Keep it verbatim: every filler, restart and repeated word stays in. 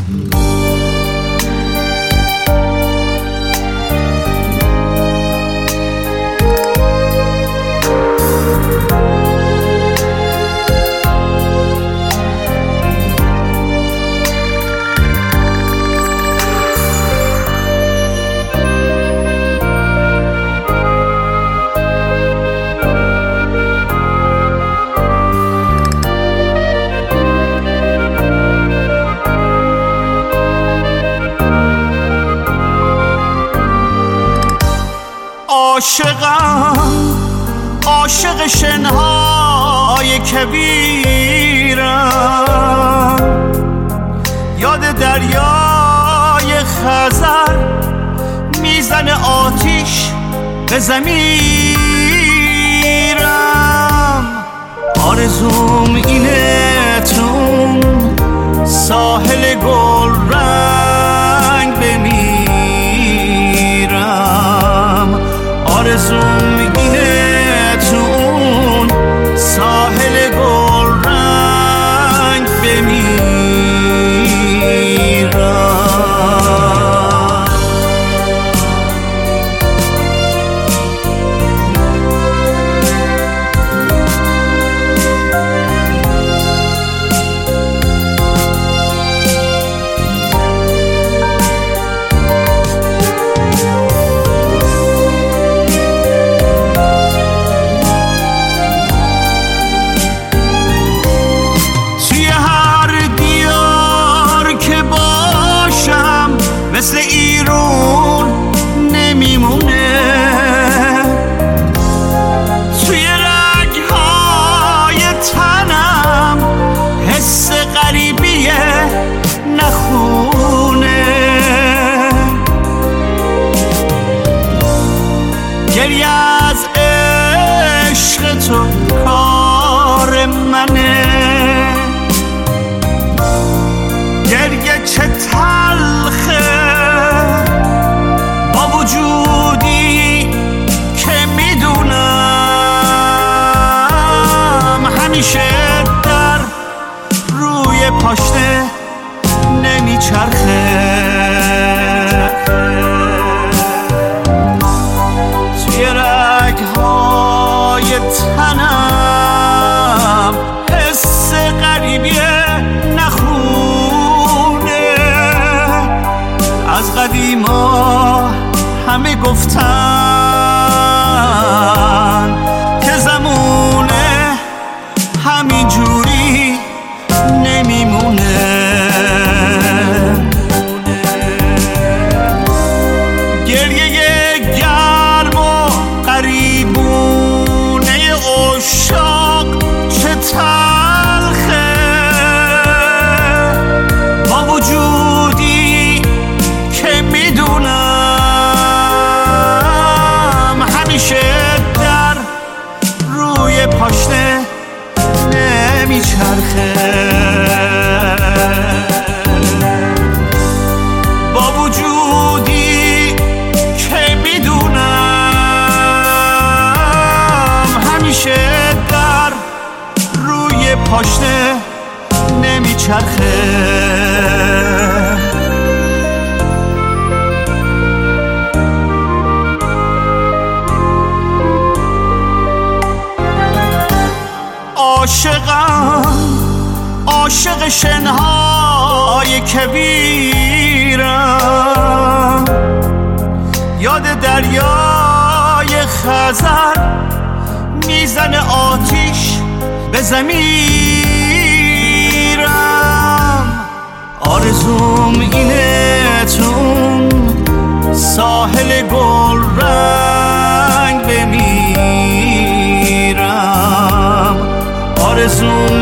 عاشقم عاشق شنهای کبیرم، یاد دریای خزر میزنه آتیش به ضمیرم. آرزوم اینه تون ساحل گل رنگ بمیرم. آرزوم اینه تون ساحل گل رنگ بمیرم. مثل ایرون نمیمونه، توی رگهای تنم حس غریبیه نخونه. گریه از عشق تو کار منه، گریه چه تلخه با وجودی که میدونم همیشه در روی پاشنه نمیچرخه. توی رگهای تنم حس غریبیه نخونه. از قدیما همه گفتن که زمونه همین جوری نمیمونه. گریه گرم و قریبونه عشاق چه تلخه با وجودی که میدونم همیشه در روی پاشنه نمیچرخه. با وجودی که میدونم همیشه در روی پاشنه نمیچرخه. عاشقم عاشق شنهای کبیرم، یاد دریای خزر میزنه آتیش به ضمیرم. آرزوم اینه تون ساحل گل رنگ بمیرم. آرزوم